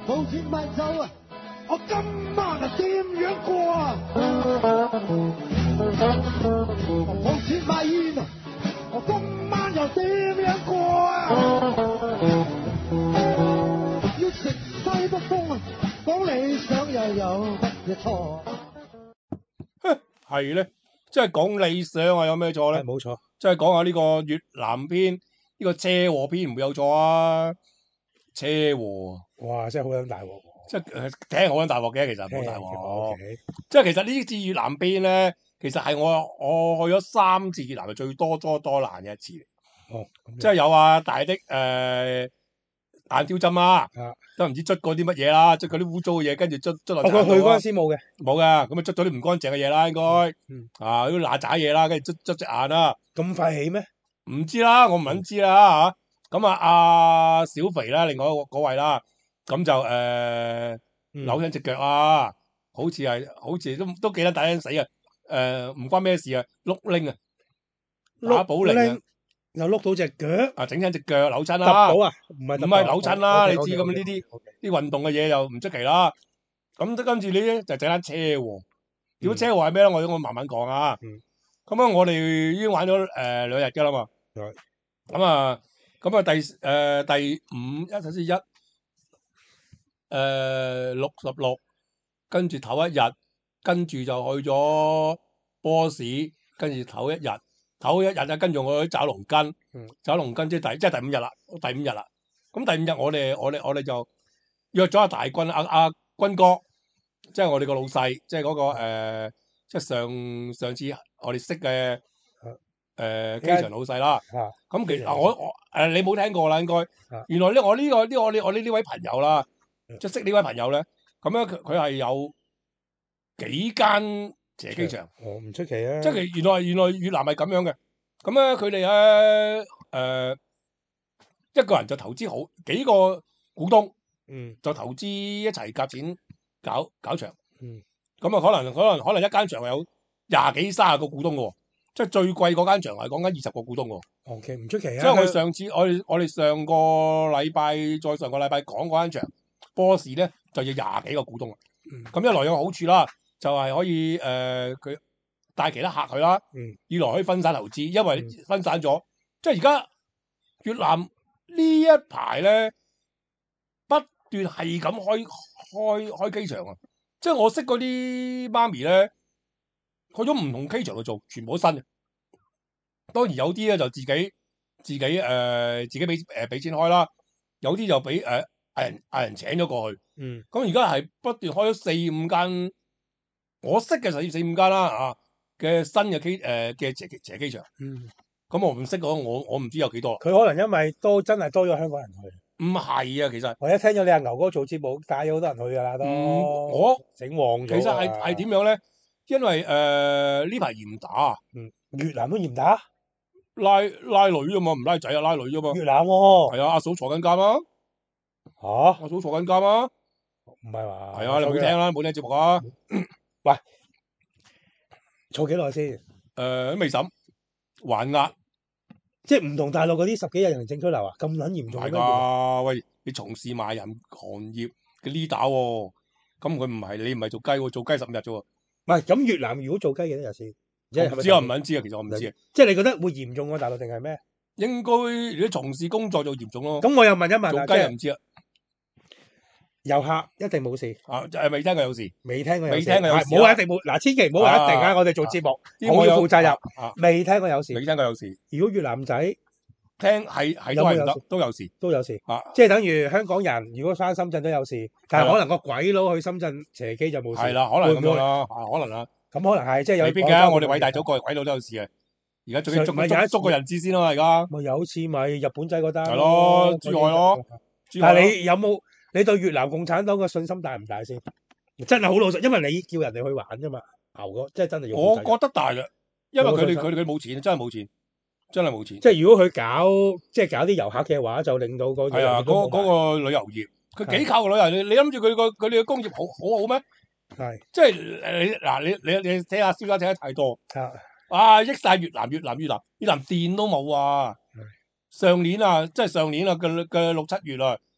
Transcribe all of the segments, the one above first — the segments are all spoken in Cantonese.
冇錢買酒啊！我今晚啊點樣過啊？冇錢買煙啊！我今晚又點樣過啊？要食西北風啊！講理想又有乜嘢錯？ 係咧，即係講理想啊，有咩錯咧？ 冇錯， 即係講下呢個越南篇，呢個車禍篇唔會有錯啊！車禍， 哇！真係好撚大鑊喎， 即係聽好撚大鑊嘅，其實冇大聽鑊。 OK 即係其實呢次越南篇咧，其實係我去咗3次越南，係最多難嘅一次。 哦， 即係有啊大的眼挑針啦，都唔知捽過啲乜嘢啦，捽嗰啲污糟嘅嘢，跟住捽落佢去嗰陣時冇嘅， 冇噶，咁啊捽咗啲唔乾淨嘅嘢啦，應該啊啲乸渣嘢啦，跟住捽隻眼啦。 咁快起咩？ 唔知啦，我唔肯知啦嚇。咁啊，阿小肥啦，另外嗰位啦，咁就扭親隻腳啊，好似都記得大聲死啊！唔關咩事啊，碌鈴啊，打保齡啊， 又碌到隻腳啊整親隻腳扭親啦， 揼到啊？唔係扭親啦，你知咁呢啲啲運動嘅嘢又唔出奇啦。咁跟住呢就整單車禍。如果車禍係咩咧？我慢慢講啊。咁啊，我哋已經玩咗2日㗎啦嘛。咁啊，第5首先66，跟住唞一日，跟住就去咗波士，跟住唞一日啊，跟住我去找龍根，找龍根即係第5日啦，第5日啦。咁第5日我哋就約咗阿大軍阿軍哥，即係我哋個老細，即係嗰個即係上次我哋識嘅機場老細啦。咁其實我你冇聽過啦，應該。原來咧我呢位朋友啦，即係識呢位朋友咧，咁樣佢係有幾間斜機場。 唔出奇啊！ 即係原來越南係咁樣嘅。咁咧佢哋咧一個人就投資好幾個股東，就投資一齊夾錢搞場。咁啊可能一間場有20幾30個股東嘅喎，即係最貴嗰間場係講緊20個股東喎。 OK，唔出奇啊！ 即係我哋上次我哋上個禮拜再上個禮拜講嗰間場波士咧就要20幾個股東啊。咁一來有個好處啦，就係可以佢帶其他客去啦。二來可以分散投資，因為分散咗，即係而家越南呢一排咧不斷係咁開機場啊！即係我識嗰啲媽咪咧，去咗唔同機場去做，全部都新嘅。當然有啲咧就自己俾錢開啦，有啲就俾嗌人請咗過去。咁而家係不斷開咗4-5間，我識嘅就4-5間啦嘅新嘅斜機場。咁我唔識我唔知有幾多。 佢可能因為真係多咗香港人去。 唔係啊，其實我一聽咗你阿牛哥做節目，帶咗好多人去㗎啦都。 我整旺咗。 其實係點樣咧？因為呢排嚴打。 越南都嚴打。 拉女啫嘛，唔拉仔啊，拉女啫嘛。 越南喎。 係啊，阿嫂坐緊監啊。阿嫂坐緊監啊。 唔係話。 係啊，你冇聽啦，冇聽節目啊。 喂，坐幾耐先？ 都未審，還押。 即係唔同大陸嗰啲10幾日行政拘留啊？咁撚嚴重係㗎，喂，你從事賣淫行業嘅 leader 喎，咁佢你唔係做雞喎，做雞15日啫喎。 唔係，咁越南如果做雞幾多日先？ 唔知啊，唔肯知啊，其實我唔知啊。 即係你覺得會嚴重過大陸定係咩？ 應該如果從事工作就嚴重咯。 咁我又問一問做雞又唔知啊。 遊客一定冇事啊？未聽過有事？ 未聽過有事？ 冇話一定冇。嗱，千祈唔好話一定啊！我哋做節目，我要負責任。未聽過有事？ 未聽過有事。 如果越南仔聽係都有事， 都有事。即係等於香港人如果返深圳都有事，但係可能個鬼佬去深圳斜機就冇事。 係啦，可能咁樣啦，可能啦。 咁可能係即係有。 未必㗎，我哋偉大祖國鬼佬都有事嘅。而家仲要捉個人質先咯，而家。 咪有次咪日本仔嗰單。 係咯，珠海咯。 但係你對越南共產黨嘅信心大唔大先？真係好老實，因為你叫人哋去玩啫嘛，牛哥，即係真係要。 我覺得大嘅，因為佢冇錢，真係冇錢，真係冇錢。 即係如果佢搞啲遊客嘅話，就令到嗰係啊，嗰個旅遊業，佢幾靠個旅遊。你諗住佢哋嘅工業好咩？ 係。 即係你睇下燒家睇得太多。益晒越南電都冇啊！上年啊嘅6-7月啊。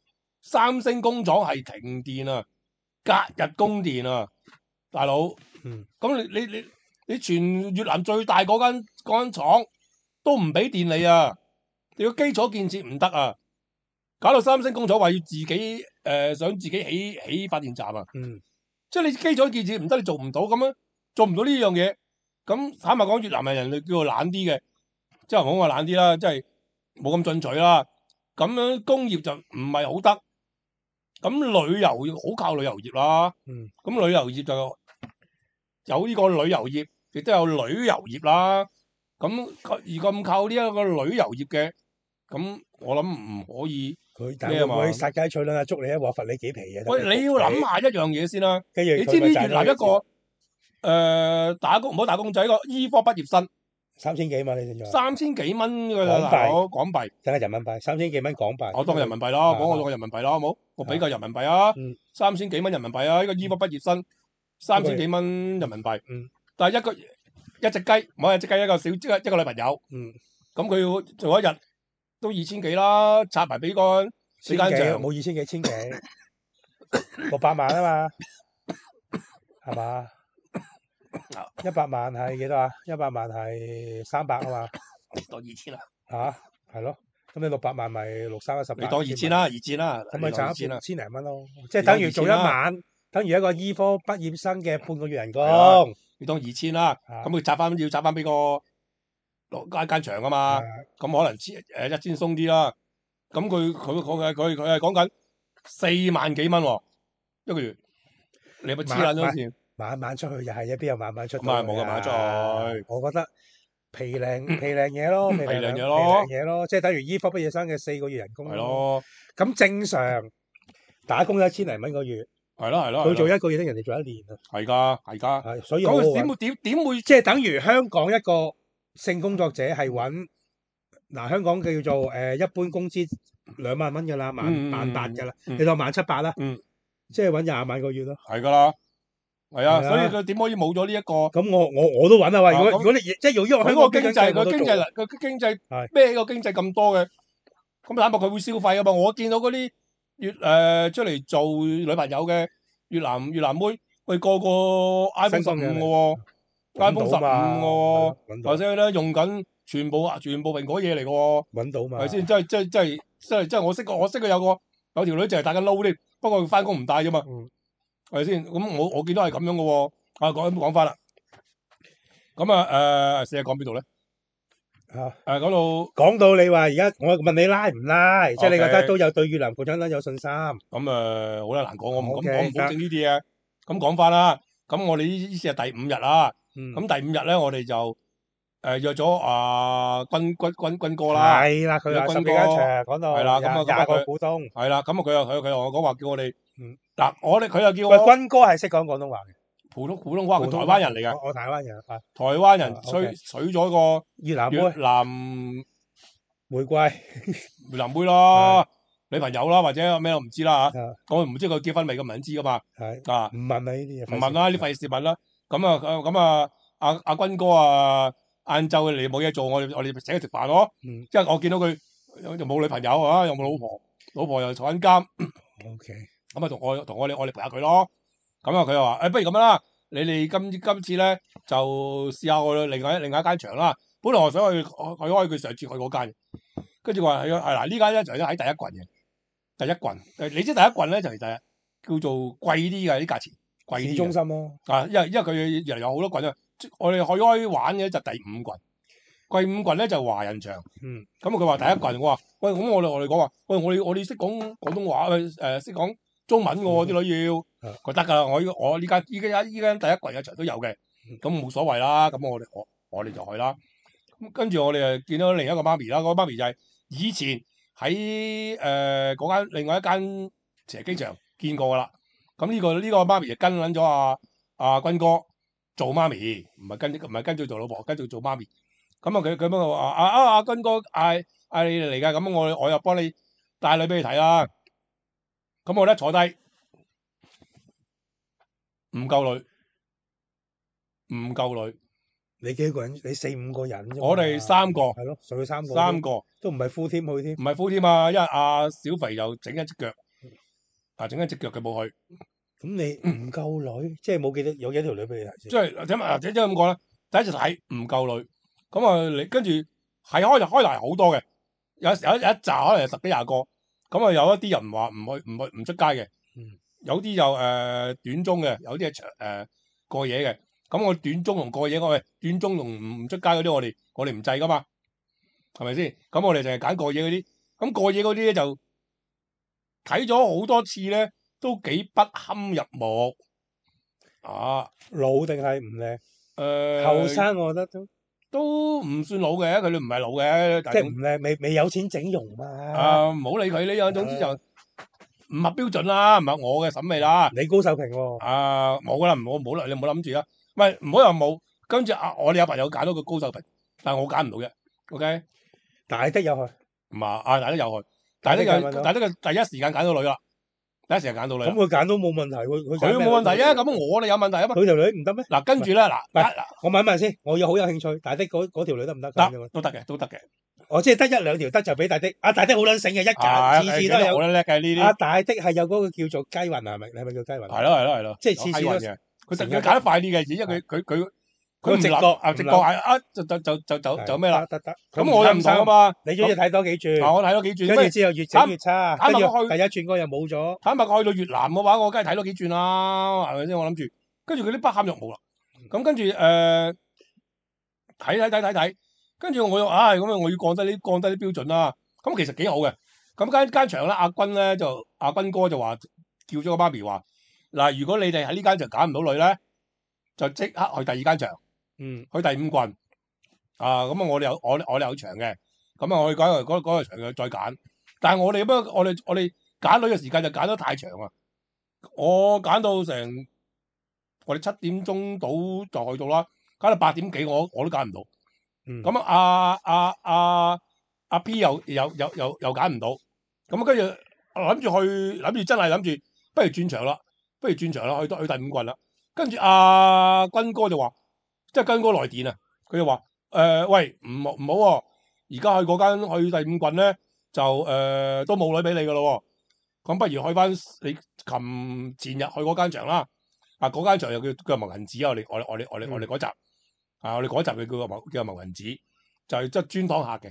三星工廠係停電啊，隔日供電啊，大佬。咁你全越南最大嗰間廠都唔俾電你啊！你個基礎建設唔得啊，搞到三星工廠話要自己想自己起發電站啊！即係你基礎建設唔得，你做唔到咁樣，做唔到呢樣嘢。咁坦白講，越南人哋叫做懶啲嘅，即係唔好話懶啲啦，即係冇咁進取啦。咁樣工業就唔係好得。咁旅遊好靠旅遊業啦。咁旅遊業就有呢個旅遊業，亦都有旅遊業啦。咁而咁靠呢一個旅遊業嘅，咁我諗唔可以咩啊嘛？佢殺雞取卵啊，捉你一鑊，罰你幾皮嘢。 喂，你要諗下一樣嘢先啦。 你知唔知越南一個打工唔好打工仔個醫科畢業生 3000幾蚊，你知唔知 ？3000幾蚊㗎啦，大佬港幣， 梗係人民幣，3000幾蚊港幣。 我當人民幣啦，我當人民幣啦，好冇？我比較人民幣啊，3000幾蚊人民幣啊，呢個醫科畢業生3000幾蚊人民幣。但係一隻雞，唔係一隻雞，一個女朋友。咁佢要做一日都2000幾啦，拆埋俾間場冇2000幾千幾，600萬啊嘛，係嘛？100萬係幾多啊？100萬係300啊嘛， 當2000啦。 係咯，咁你600萬咪6×3=18， 你當2000啦，2000啦， 咁咪賺1000零蚊咯，即係等於做一晚，等於一個醫科畢業生嘅半個月人工。 你當2000啦，咁佢要拆翻俾個間場啊嘛，咁可能1000鬆啲啦。咁佢係講緊4萬幾蚊一個月，你咪黐撚咗線。 晚出去又係嘅，邊有晚出？ 咁啊冇嘅晚出去。 我覺得皮零嘢咯，皮零嘢咯，即係等於醫科畢業生嘅4個月人工。 係咯。 咁正常打工1000零蚊個月。係咯。佢做1個月，人哋做1年啊。 係㗎。 所以點會即係等於香港一個性工作者係揾嗱，香港叫做一般工資2萬蚊㗎啦，18000㗎啦，你當17000啦，即係揾20萬個月咯。 係㗎啦，係啊，所以佢點可以冇咗呢一個？ 咁我都揾啊！喂，如果你即係用呢個香港經濟， 佢經濟咩個經濟咁多嘅？咁坦白佢會消費啊嘛！我見到嗰啲出嚟做女朋友嘅越南妹，佢個個 iPhone 15嘅喎，iPhone 15喎，或者咧用緊全部蘋果嘢嚟嘅喎， 揾到嘛？ 係先？真係我識佢有條女淨係戴緊撈添，不過佢翻工唔戴啫嘛，係先？咁我見到係咁樣嘅喎。講翻啦，咁試下講邊度咧？講到你話而家，我問你拉唔拉？即係你覺得都有對越南共產黨有信心？ 咁好啦，難講，我唔保證呢啲嘢。咁講翻啦，咁我哋呢次係第5日啦。咁第5日咧，我哋就約咗軍哥啦。 係啦，佢話10幾間場講到。 係啦，咁 20個股東。 係啦，咁佢又同我講話叫我哋嗱，佢又叫我。 喂，軍哥係識講廣東話嘅。 普通話，佢台灣人嚟嘅。 我台灣人。 台灣人娶咗個越南玫瑰越南妹咯，女朋友啦，或者咩我唔知啦嚇。我唔知佢結婚未，咁唔知噶嘛。 係唔問啦呢啲嘢。 唔問啦，呢費事問啦。咁啊，阿軍哥啊，晏晝你冇嘢做，我哋請佢食飯咯。即係我見到佢又冇女朋友啊，又冇老婆又坐緊監。 OK。 咁啊，同我哋陪下佢咯。咁啊，佢又話不如咁樣啦，你哋今次咧就試下我另外一間場啦。本來我想去開佢上次去嗰間，跟住話係嗱，呢間咧就喺第一郡嘅第一郡。你知第一郡咧就係叫做貴啲嘅啲價錢，貴啲。市中心咯。因為佢越嚟有好多郡啊。我哋開玩嘅就第5郡，貴5郡咧就華人場。咁佢話第一郡，我話喂，咁我哋講話喂，我哋識講廣東話識講中文嘅喎，啲女要佢得㗎啦。我呢間第一郡嘅場都有嘅，咁冇所謂啦。咁我哋就去啦。咁跟住我哋又見到另一個媽咪啦，嗰個媽咪就係以前喺嗰間另外一間射擊場見過㗎啦。咁呢個媽咪就跟撚咗阿軍哥做媽咪，唔係跟住做老婆，跟住做媽咪。咁佢咁樣話阿軍哥嗌你哋嚟㗎，咁我又幫你帶女俾你睇啦。咁我咧坐低唔夠女。 你幾個人？你4、5個人啫。 我哋3個。 係咯，上去3個。 3個。 都唔係full team去添。 唔係full team啊，因為阿小肥又整一隻腳， 整緊隻腳嘅冇去。 咁你唔夠女，即係冇有幾條女俾你睇先？ 即係即係咁講啦，第一次睇唔夠女，咁啊你跟住係開頭係好多嘅，有一紮可能有10幾20個，咁啊有一啲人話唔出街嘅，有啲就短中嘅，有啲係長過夜嘅，咁我短中同過夜，短中同唔出街嗰啲我哋唔制噶嘛，係咪先？咁我哋淨係揀過夜嗰啲，咁過夜嗰啲咧就睇咗好多次咧，都幾不堪入目。 老定係唔靚？ 誒後生我覺得都唔算老嘅，佢哋唔係老嘅， 即係唔靚，未有錢整容嘛。 唔好理佢呢樣，總之就唔合標準啦，唔係我嘅審美啦。 你高手評喎。 冇噶啦，唔好啦，你唔好諗住啦。唔係唔好又冇，跟住我哋有朋友揀到個高手評，但係我揀唔到嘅。OK， 大的有去， 唔係大的有去，大的嘅第一時間揀到女啦。第一時間揀到女， 咁佢揀都冇問題， 佢都冇問題啊！咁我哋有問題啊嘛。 佢條女唔得咩？ 嗱，跟住咧嗱， 我問一問先，我好有興趣，大的嗰條女得唔得？ 都得嘅，都得嘅。 我即係得1、2條得就俾大的。大的好撚醒嘅，一揀次次都有。 好叻嘅呢啲。 大的係有嗰個叫做雞魂係咪？你係咪叫雞魂？ 係咯， 即係次次都嘅。佢成日揀得快啲嘅，因為佢直覺直覺係就咩啦？ 得。 咁我又唔同啊嘛。 你中意睇多幾轉？ 我睇多幾轉。 跟住之後越整越差，跟住去第一轉嗰又冇咗。 坦白講，去到越南嘅話，我梗係睇多幾轉啦，係咪先？我諗住，跟住佢啲不堪入目啦。咁跟住睇，跟住我又咁啊，我要降低啲標準啦。咁其實幾好嘅。咁間場咧，阿軍哥就話叫咗個媽咪話嗱，如果你哋喺呢間場揀唔到女咧，就即刻去第二間場，去第5棍。咁啊，我哋有場嘅，咁啊，我哋嗰個場再揀。但係我哋揀女嘅時間就揀得太長啊！我揀到我哋7點鐘到就去到啦，揀到8點幾我都揀唔到。咁阿 P 又揀唔到。咁跟住諗住真係諗住，不如轉場啦，去第5棍啦。跟住阿軍哥就話，即係軍哥來電啊，佢就話喂，唔好喎，而家去第5棍咧就都冇女俾你噶咯喎，咁不如去翻你前日去嗰間場啦。嗰間場又叫謀銀紙啊，我哋嗰集我哋嗰集佢叫謀銀紙，就係即係專當客嘅。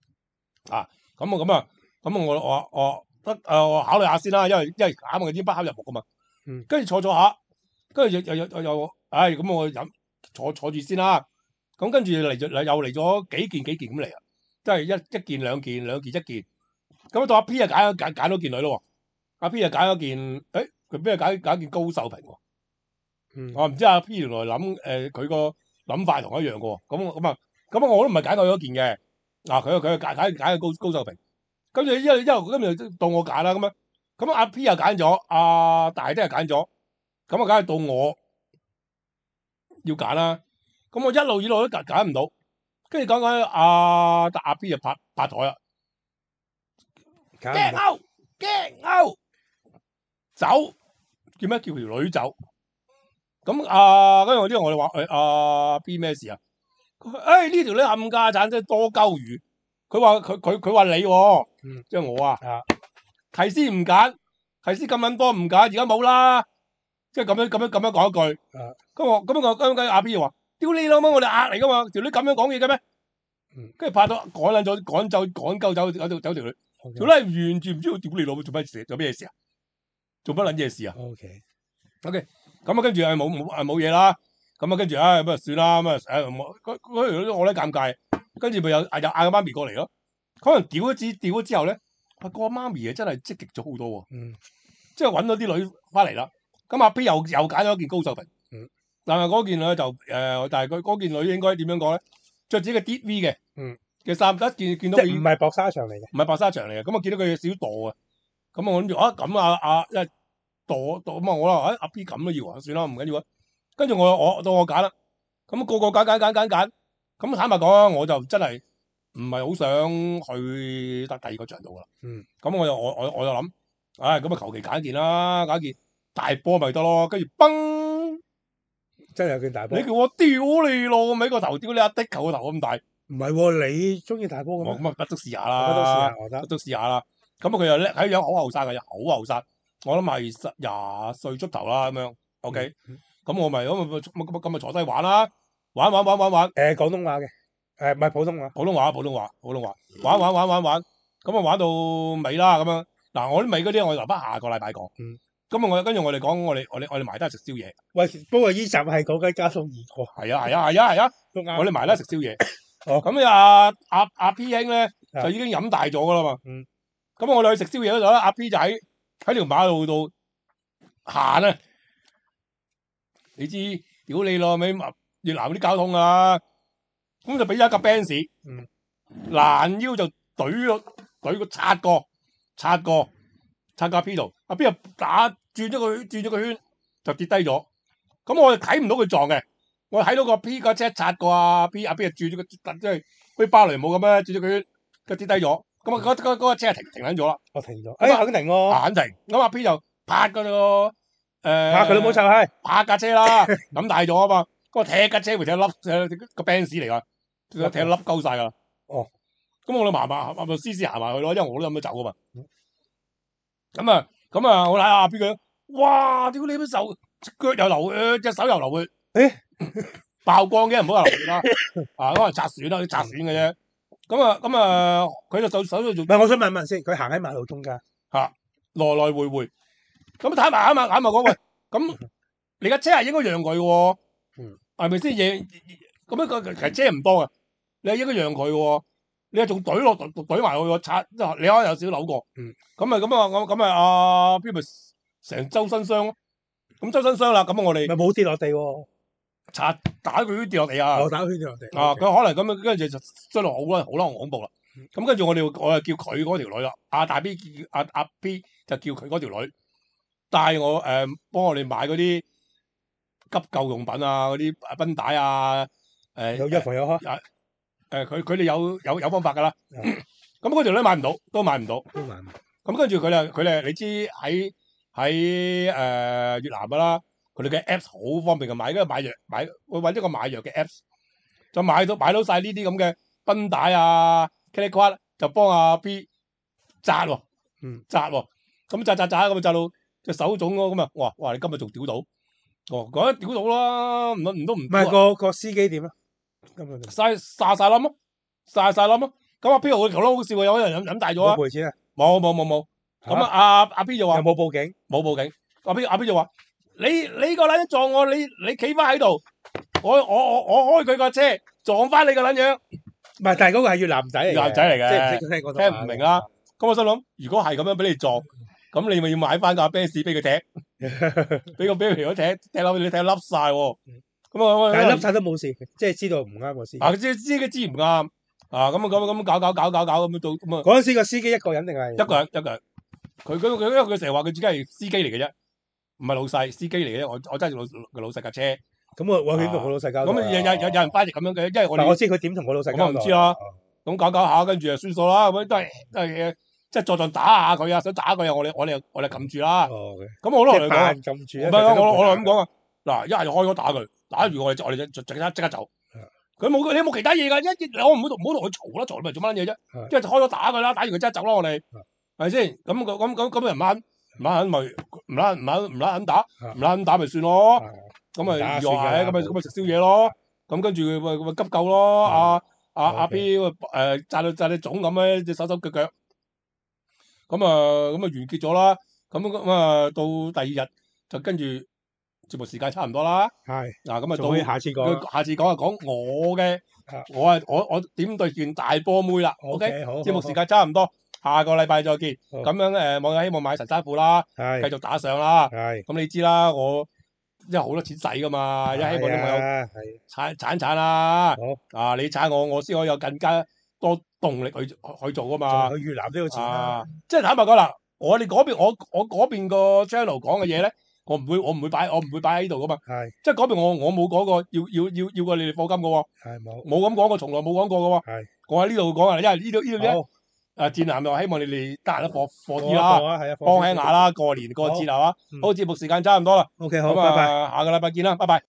我考慮下先啦，因為啱佢啲不堪入目噶嘛。跟住坐下，跟住又咁我坐住先啦。咁跟住又嚟咗幾件咁嚟啊，即係一件兩件一件。咁到阿 P 啊揀咗件女咯。阿 P 啊揀咗件，佢邊係揀件高秀平喎。我唔知阿 P 原來佢個諗法同一樣噶喎。咁我都唔係揀佢嗰件嘅。佢揀高秀平。跟住一路跟住到我揀啦，咁阿 P 又揀咗，阿大的又揀咗，咁啊梗係到我要揀啦。咁我一路都揀唔到，跟住講阿 P 就拍台啦，驚勾走，叫咩？叫條女走。咁跟住我哋話阿 P 咩事啊？呢條女冚家鏟真係多鳩魚。佢話你喎，即係我啊。提師唔揀，提師咁撚多唔揀，而家冇啦。即係咁樣講一句。咁阿 B 話：屌你老母，我哋壓嚟噶嘛，條女咁樣講嘢嘅咩？跟住拍到趕鳩走條女，條女完全唔知道屌你老母做咩事啊？做乜撚嘢事啊 ？OK， 咁啊跟住冇嘢啦。咁啊跟住咁啊算啦，嗰條女我咧尷尬。跟住咪又嗌個媽咪過嚟咯，可能屌咗之後咧，個媽咪啊真係積極咗好多喎。即係揾到啲女翻嚟啦。咁阿 P 又揀咗一件高秀平。但係嗰件女就但係佢嗰件女應該點樣講咧？着住個 DV 嘅衫，一見到佢唔係薄紗場嚟嘅， 唔係白紗場嚟嘅。咁我見到佢有少少墮啊。咁我諗住咁因為墮咁我話阿 P 咁都要啊，算啦，唔緊要啊。跟住我到我揀啦。咁個個揀。咁坦白講，我就真係唔係好想去得第二個場度噶啦。咁我又諗，咁啊求其揀一件啦，揀一件大波咪得咯。跟住崩， 真係有件大波。 你叫我屌你咯，咪個頭屌你阿的球個頭咁大。 唔係喎，你中意大波嘅咩？ 咁啊，不都試下啦。咁佢又叻，喺樣好後生嘅，好後生。 我諗係廿歲出頭啦咁樣。OK，咁我咪咁咪坐低玩啦，玩。 廣東話嘅，唔係普通話。 普通話，玩。咁啊玩到尾啦咁樣。嗱，我啲尾嗰啲我留翻下個禮拜講。咁啊跟住我哋講，我哋埋單食宵夜。 喂，不過呢集係講緊家餸二哥。 係啊， 都啱。 我哋埋單食宵夜。 哦。 咁阿 P 兄咧就已經飲大咗噶啦嘛。咁我哋去食宵夜嗰度咧，阿 P 就喺條馬路度行啊。你知屌你咯，咪越南嗰啲交通啊。咁就俾咗一架 Benz，攔腰就懟個擦架 P 度，阿 P 又轉咗個圈就跌低咗。咁我哋睇唔到佢撞嘅，我睇到個 P 架車擦過阿 P 就轉咗個，即係好似芭蕾舞咁樣轉咗個圈，就跌低咗。咁啊嗰架車停緊咗啦。 我停咗。肯停喎。 肯停。咁阿 P 就拍嗰個拍佢都冇臭閪， 拍架車啦，咁大咗啊嘛。嗰個踢架車，踢一粒個 Benz 嚟㗎，踢一粒鳩晒㗎。 哦。 咁我哋麻絲絲行埋去咯，因為我都飲咗酒㗎嘛。咁啊，我睇下阿 P 佢，哇！屌你乜手腳又流血，隻手又流血。爆光嘅唔好話流血啦，可能擦損啦，啲擦損嘅啫。咁啊，佢就手做。 唔係，我想問先，佢行喺馬路中間來來回回。咁睇埋眼講喂，咁你架車係應該讓佢喎，係咪先？咁樣其實車唔多啊，你係應該讓佢喎。你係仲懟埋佢個擦，你可能有少少扭過。咁阿 P 咪成周身傷咯。咁周身傷啦，咁我哋咪冇跌落地喎。 擦打佢跌落地啊！ 打佢跌落地。 佢可能咁樣跟住就傷到好恐怖啦。咁跟住我就叫佢嗰條女啦，阿大 B 阿 P 就叫佢嗰條女帶我幫我哋買嗰啲急救用品啊，嗰啲繃帶啊， 有藥房有開。 佢哋有方法㗎啦。咁嗰條女都買唔到。咁跟住佢哋你知喺越南㗎啦，佢哋嘅 Apps 好方便嘅，買藥會揾一個買藥嘅 Apps， 就買到晒呢啲咁嘅繃帶啊 k i t 就幫阿 B 紮喎。咁紮咁紮到隻手腫咯。咁啊，哇！你今日仲屌到？講得屌到啦，唔係個司機點啊？ 晒冧咯。咁阿 P 我頭都好笑喎，有人飲大咗啊！ 冇賠錢啊？ 冇。咁阿 P 就話有冇報警？ 冇報警。阿 P 就話你個撚撞我，你企翻喺度，我開佢個車撞翻你個撚樣。 唔係，但係嗰個係越南仔嚟嘅，即係聽唔明啦。咁我心諗，如果係咁樣俾你撞，咁你咪要買翻架 Benz 俾佢踢，俾佢條友踢你踢甩晒喎。 但係甩晒都冇事，即係知道唔啱個司機。 知唔啱。咁搞咁到咁啊！ 嗰陣時個司機一個人定係？ 一個人。佢成日話佢自己係司機嚟嘅啫，唔係老細，司機嚟嘅啫。我揸住老細架車。 咁我點同我老細交代？ 咁有人翻譯咁樣嘅，因為我知佢點同我老細交代。 我唔知啦。咁搞下，跟住就算數啦。咁都係即係撞打下佢啊，想打佢啊，我哋撳住啦。咁我都同佢講， 撳住。 唔係我咁講啊。嗱，一係就開咗打佢，打住我哋就即刻走。佢冇，你冇其他嘢㗎，我唔好同佢嘈啦，嘈咪做乜嘢啫？即係就開咗打佢啦，打完佢即刻走啦，我哋係咪先？咁人唔肯咪唔肯打咪算咯。咁咪意外咁咪食宵夜咯。咁跟住佢急救咯。阿 P 炸到腫咁咧，隻手腳。咁啊完結咗啦。咁啊到第二日就跟住節目時間差唔多啦。 係。 嗱咁啊到下次講。 下次講我嘅，我點對段大波妹啦。OK，好。節目時間差唔多，下個禮拜再見。咁樣網友希望買神山褲啦，繼續打賞啦。係。咁你知啦，我因為好多錢使噶嘛，希望啲網友鏟啦。好。你鏟我先可以有更加多動力去做噶嘛。 去越南都要錢啦。 即係坦白講啦，我哋嗰邊我嗰邊個 channel 講嘅嘢咧，我唔會擺喺呢度噶嘛。係。即係嗰邊我冇講過要過你哋課金噶喎。係冇咁講過，從來冇講過噶喎。係。我喺呢度講啊，因為呢度咧。戰艦就希望你哋得閒都課啲啦，幫輕下啦，過年過節係嘛。好，節目時間差唔多啦。 OK， 好，拜拜。 下個禮拜見啦，拜拜。